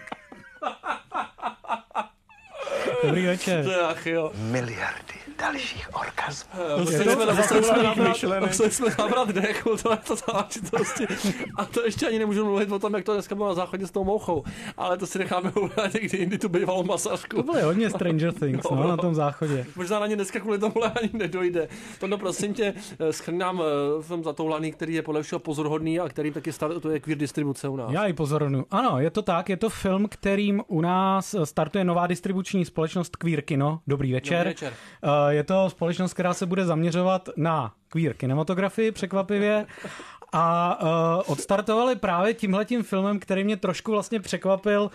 Dobrý večer. Ach jo. Miliardy dalších orgazmů. Museli jsme nabrat dech u tohleto záležitosti. A to ještě ani nemůžu mluvit o tom, jak to dneska bylo na záchodě s tou mouchou. Ale to si necháme uvědět někdy jindy tu bývalou masažku. To bylo hodně Stranger Things, no, no, na tom záchodě. Možná na ně dneska kvůli tomuhle ani nedojde. Tono, prosím tě, schrnám film Zatoulaný, který je podle všeho pozoruhodný a kterým taky startuje queer distribuce u nás. Já i pozornu. Ano, je to tak, je to film, kterým u nás startuje nová distribuční společnost Queer Kino. Dobrý večer. Dobrý večer. Je to společnost, která se bude zaměřovat na queer kinematografii, překvapivě. A uh, odstartovali právě tímhletím filmem, který mě trošku vlastně překvapil,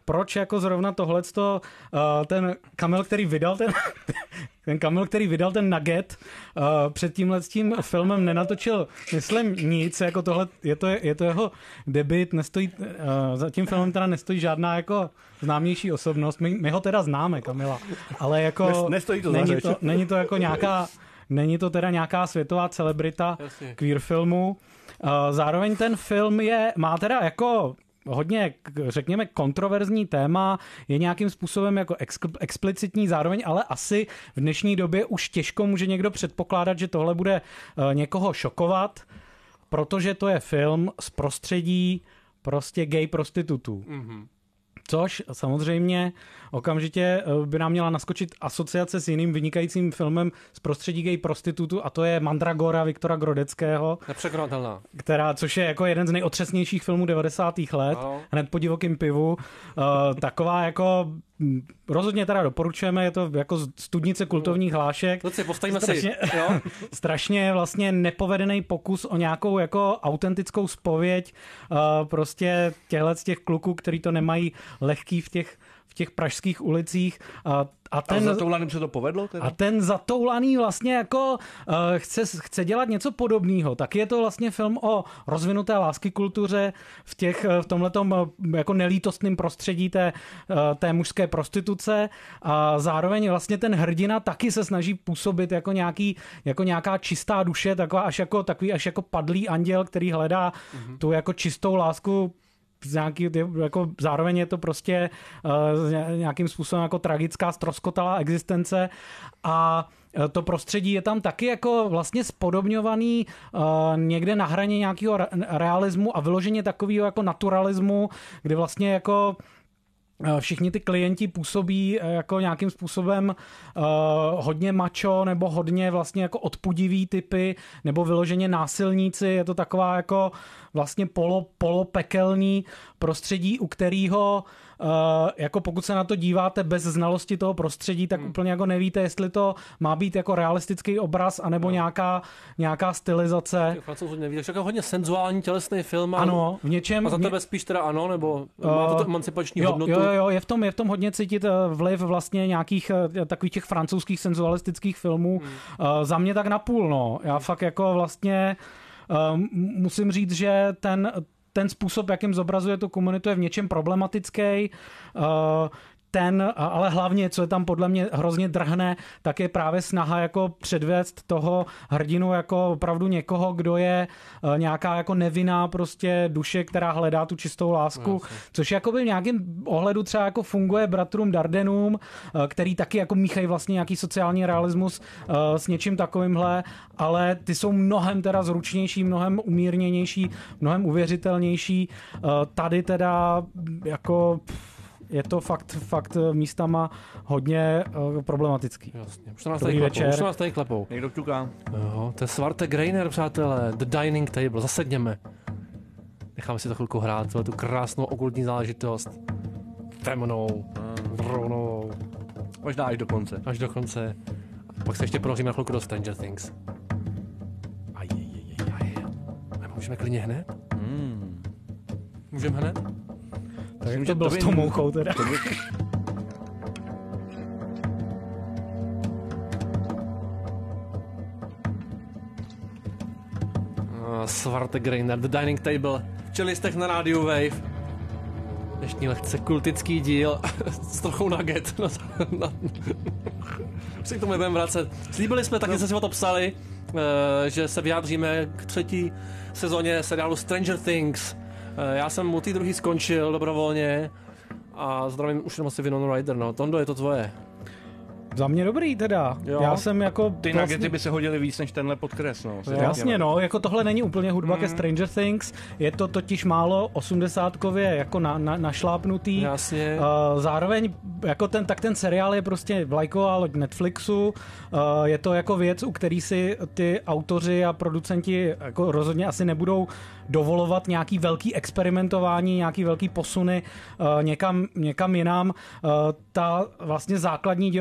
proč jako zrovna tohleto, uh, ten Kamil, který vydal ten, ten Kamil, který vydal ten nugget, uh, před tímhle tím filmem nenatočil, myslím, nic, jako tohle, je to, je to jeho debut, nestojí, uh, za tím filmem teda nestojí žádná jako známější osobnost, my, my ho teda známe, Kamila, ale jako nestojí to není, to, není to jako nějaká, není to teda nějaká světová celebrita Jasně. queer filmu. Uh, zároveň ten film je, má teda jako hodně, řekněme, kontroverzní téma, je nějakým způsobem jako ex- explicitní zároveň, ale asi v dnešní době už těžko může někdo předpokládat, že tohle bude uh, někoho šokovat, protože to je film z prostředí prostě gay prostitutů. Mm-hmm. Což samozřejmě okamžitě by nám měla naskočit asociace s jiným vynikajícím filmem z prostředí gay prostitutu a to je Mandragora Viktora Grodeckého. Nepřekonatelná. Která, což je jako jeden z nejotřesnějších filmů devadesátých let, ano. Hned po divokým pivu. Uh, taková jako rozhodně teda doporučujeme, je to jako studnice kultovních hlášek. To si postavíme strašně, si. Jo? Strašně vlastně nepovedený pokus o nějakou jako autentickou zpověď uh, prostě těchhle z těch kluků, který to nemají lehký v těch v těch pražských ulicích. A, a ten, a Zatoulaným se to povedlo? Teda? A ten Zatoulaný vlastně jako uh, chce, chce dělat něco podobného. Tak je to vlastně film o rozvinuté láskykultuře v, těch, v tomhletom uh, jako nelítostném prostředí té, uh, té mužské prostituce. A zároveň vlastně ten hrdina taky se snaží působit jako, nějaký, jako nějaká čistá duše, taková až jako, takový až jako padlý anděl, který hledá mm-hmm. tu jako čistou lásku. Nějaký, jako zároveň je to prostě uh, nějakým způsobem jako tragická ztroskotalá existence a to prostředí je tam taky jako vlastně spodobňovaný uh, někde na hraně nějakého realismu a vyloženě takového jako naturalismu, kdy vlastně jako všichni ty klienti působí jako nějakým způsobem uh, hodně macho nebo hodně vlastně jako odpudivý typy nebo vyloženě násilníci. Je to taková jako vlastně polo, polopekelný prostředí, u kterého uh, jako pokud se na to díváte bez znalosti toho prostředí, tak hmm. úplně jako nevíte, jestli to má být jako realistický obraz anebo no. nějaká, nějaká stylizace. Francouzů neví, takže jako hodně senzuální tělesný film. Ano, v něčem. A za tebe spíš teda ano, nebo uh, má to emancipační jo, hodnotu? Jo, jo, je v tom, je v tom hodně cítit vliv vlastně nějakých takových těch francouzských senzualistických filmů. Hmm. Uh, za mě tak napůl, no. Já hmm. fakt jako vlastně uh, musím říct, že ten ten způsob, jakým zobrazuje tu komunitu, je v něčem problematický. Uh, ten, ale hlavně, co je tam podle mě hrozně drhne, tak je právě snaha jako předvést toho hrdinu jako opravdu někoho, kdo je uh, nějaká jako nevinná prostě duše, která hledá tu čistou lásku, no, což jakoby v nějakém ohledu třeba jako funguje bratrům Dardenům, uh, který taky jako míchají vlastně nějaký sociální realismus uh, s něčím takovýmhle, ale ty jsou mnohem teda zručnější, mnohem umírněnější, mnohem uvěřitelnější. Uh, tady teda jako je to fakt, fakt místama hodně uh, problematický. Jasně. Už se nás tady klepou. Už se nás tady klepou. Někdo ťuká. Jo, to je Svarte Greiner, přátelé. The Dining Table. Zasedněme. Necháme si to chvilku hrát, tu krásnou okultní záležitost. Temnou, rovnou. Možná až do konce. Až do konce. A pak se ještě prohříme chvilku do Stranger Things. Aj, aj, aj, aj. A můžeme klidně hned? Hmm. Můžeme hned? Tak to bylo s tou mouchou teda. To by... uh, Svarte Greiner, The Dining Table. V čelistech na rádiu Wave. Dnešní lehce kultický díl s trochou nugget. Na, na, si k tomu budeme vracet. Slíbili jsme, taky no. jsme si o to psali, uh, že se vyjádříme k třetí sezóně seriálu Stranger Things. Uh, já jsem u té druhý skončil dobrovolně a zdravím už jenom asi Winona Ryder. No. Tondo, je to tvoje. Za mě dobrý teda. Jo. Já jsem jako... Ty vlastně... nuggety by se hodily víc než tenhle podkres, no. Jasně, no. Jako tohle není úplně hudba mm. ke Stranger Things. Je to totiž málo osmdesátkově jako na, na, našlápnutý. Jasně. Uh, zároveň jako ten, tak ten seriál je prostě vlajková loď Netflixu. Uh, je to jako věc, u který si ty autoři a producenti jako rozhodně asi nebudou dovolovat nějaký velký experimentování, nějaký velký posuny uh, někam, někam jinam. Uh, ta vlastně základní dějová linka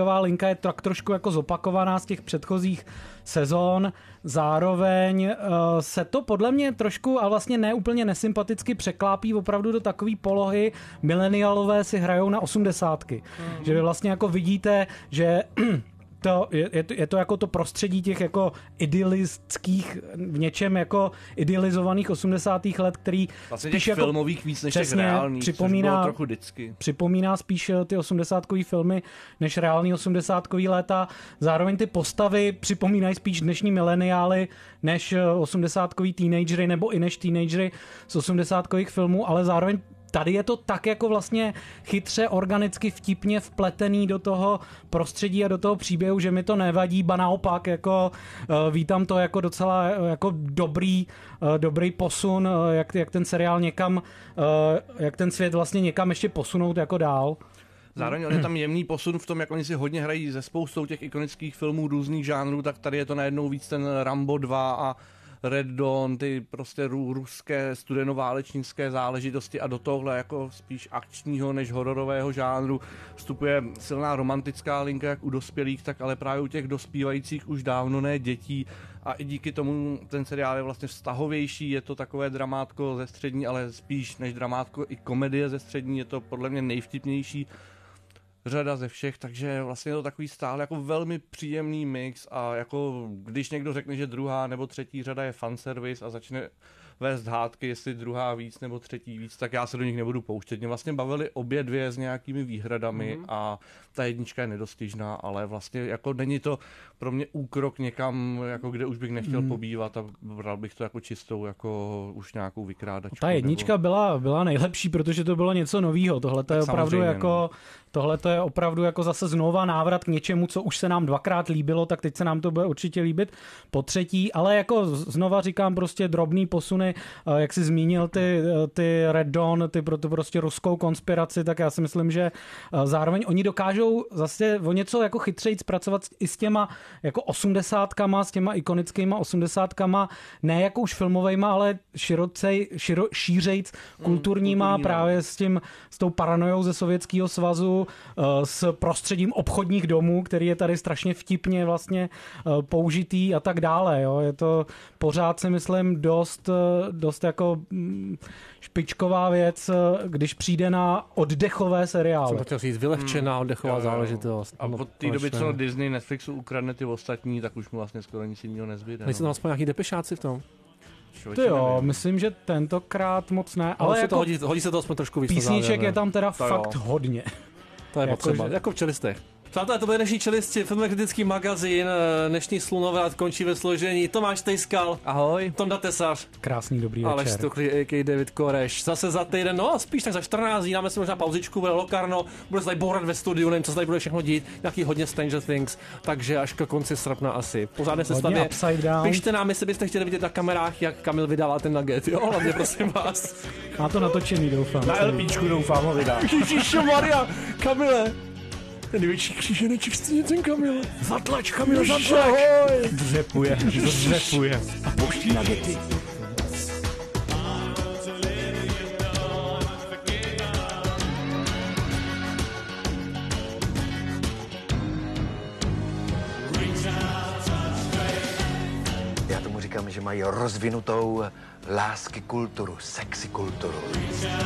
je tak trošku jako zopakovaná z těch předchozích sezon. Zároveň uh, se to podle mě trošku, a vlastně ne úplně nesympaticky překlápí opravdu do takové polohy, milenialové si hrajou na osmdesátky. Mm. Že vy vlastně jako vidíte, že to, je, je, to, je to jako to prostředí těch jako idylistických, v něčem jako idealizovaných osmdesátých let, který vlastně spíš těch jako filmových víc než těch reálných, připomíná, což bylo trochu vždycky. Připomíná spíš ty osmdesátkový filmy než reální osmdesátkový léta. Zároveň ty postavy připomínají spíš dnešní mileniály než osmdesátkový teenagery nebo i než teenagery z osmdesátkových filmů, ale zároveň tady je to tak jako vlastně chytře, organicky, vtipně vpletený do toho prostředí a do toho příběhu, že mi to nevadí, ba naopak, jako uh, vítám to jako docela jako dobrý, uh, dobrý posun, uh, jak, jak ten seriál někam, uh, jak ten svět vlastně někam ještě posunout jako dál. Zároveň on je tam jemný posun v tom, jak oni si hodně hrají ze spoustou těch ikonických filmů různých žánrů, tak tady je to najednou víc ten Rambo dva a Red Dawn, ty prostě ruské studenoválečnické záležitosti a do tohle jako spíš akčního než hororového žánru vstupuje silná romantická linka jak u dospělých, tak ale právě u těch dospívajících už dávno ne dětí a i díky tomu ten seriál je vlastně vztahovější, je to takové dramátko ze střední, ale spíš než dramátko i komedie ze střední, je to podle mě nejvtipnější řada ze všech, takže vlastně je to takový stále jako velmi příjemný mix a jako když někdo řekne, že druhá nebo třetí řada je fanservice a začne vést hádky, jestli druhá víc nebo třetí víc, tak já se do nich nebudu pouštět. Mě vlastně bavily obě dvě s nějakými výhradami mm-hmm. a ta jednička je nedostižná, ale vlastně jako není to pro mě úkrok někam, jako kde už bych nechtěl mm. pobývat a bral bych to jako čistou, jako už nějakou vykrádačku. Ta jednička nebo... byla, byla nejlepší, protože to bylo něco novýho. Tohle to je opravdu jako, tohle to je opravdu jako zase znova návrat k něčemu, co už se nám dvakrát líbilo, tak teď se nám to bude určitě líbit po třetí, ale jako znova říkám prostě drobný posuny, jak jsi zmínil ty, ty Red Dawn, ty pro tu prostě ruskou konspiraci, tak já si myslím, že zároveň oni dokážou zase o něco jako chytřejc pracovat i s těma jako osmdesátkama, s těma ikonickýma osmdesátkama, ne jako už filmovejma, ale širocej, širo, šířejc kulturníma, mm, právě s tím, s tou paranojou ze Sovětského svazu, s prostředím obchodních domů, který je tady strašně vtipně vlastně použitý a tak dále. Jo. Je to pořád si myslím dost, dost jako špičková věc, když přijde na oddechové seriály. Jsem to chtěl říct, vylehčená hmm. oddechová jo, jo. záležitost. A od té doby, co Disney, Netflixu ukradne ty ostatní, tak už mu vlastně skoro nic jiného nezbyde. Nejsou tam aspoň nějaký depešáci v tom? Ty jo, nevím. Myslím, že tentokrát moc ne, ale, ale jako to hodí, hodí se to aspoň trošku víc. Písniček je tam teda to fakt jo. hodně. To je potřeba, jako, že... jako v Čelistech. Přátelé, to byl dnešní Čelisti, filmový kritický magazín, dnešní Slunovrat končí ve složení. Tomáš Tejskal. Ahoj. Tonda Tesař. Krásný dobrý večer. Aleš Stuchlý, a k a. David Koreš. Zase za týden, no spíš tak za čtrnáct dní, dáme si možná pauzičku, bude Locarno, bude se tady bourat ve studiu, nevím, co se tady bude všechno dít, nějaký hodně Stranger Things, takže až ke konci srpna asi. Pořádné se stavě. Pište nám, jestli byste chtěli vidět na kamerách, jak Kamil vydává ten nugget, jo, hlavně prosím vás. Má to natočený, doufám. Na LPčku doufám ho vydá. Ježišmarja, Kamile. Ten největší kříženeček stejně ten Kamil. Zatlač, Kamil, zatlač. Dřepuje, dřepuje. A pouští nagety. Já tomu říkám, že mají rozvinutou lásky kulturu, sexy kulturu.